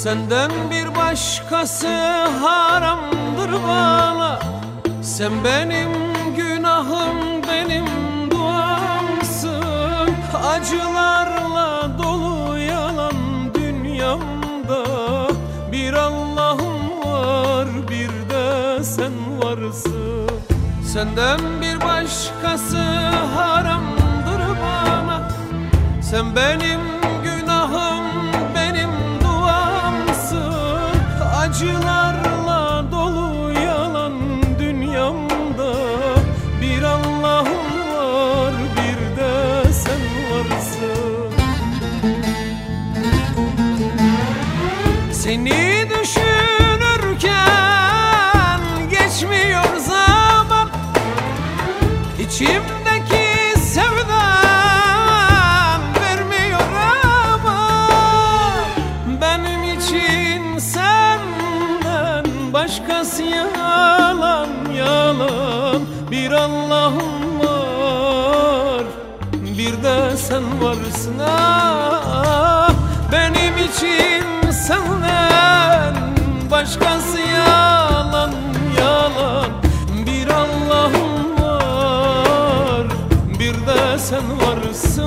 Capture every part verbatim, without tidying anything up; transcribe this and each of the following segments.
Senden bir başkası haramdır bana. Sen benim günahım, benim duamsın. Acılarla dolu yalan dünyamda bir Allah'ım var, bir de sen varsın. Senden bir başkası haramdır bana. Sen benim günahım, benim duamsın. Acılarla dolu yalan dünyamda bir Allah'ım var, bir de sen varsın. Seni düşünürken geçmiyor zaman, İçimdeki sevdan vermiyor ama benim için senden başkası yalan, yalan. Bir Allah'ım var, bir de sen varsın. Ah, benim için senden başkası yalan, yalan. Bir Allah'ım var, bir de sen varsın.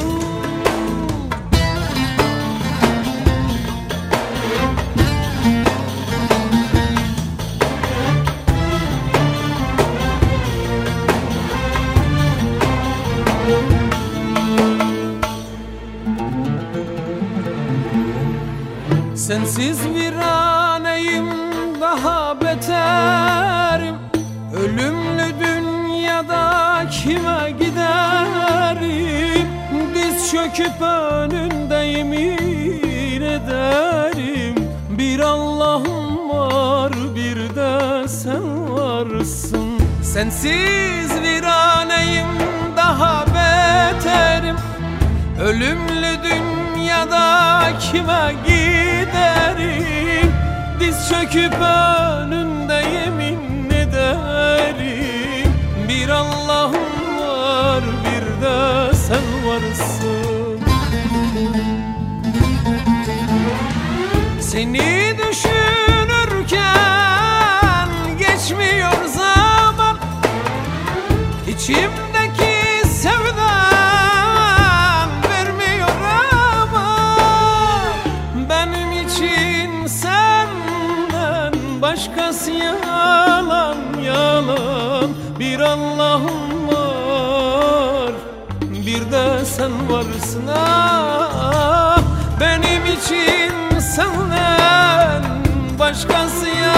Sensiz viraneyim, daha beterim. Ölümlü dünyada kime giderim? Diz çöküp önünde yemin ederim. Bir Allah'ım var, bir de sen varsın. Sensiz viraneyim, daha beterim. Ölümlü dünyada kime giderim? Diz çöküp önünde yemin ederim. Bir Allah'ım var, bir de sen varsın. Seni düşünürken geçmiyor zaman, İçimdeki sevdan vermiyor ama benim için senden başkası yalan, yalan. Bir Allah'ım var, bir de sen varsın. Ah, benim için senden başkası yalan.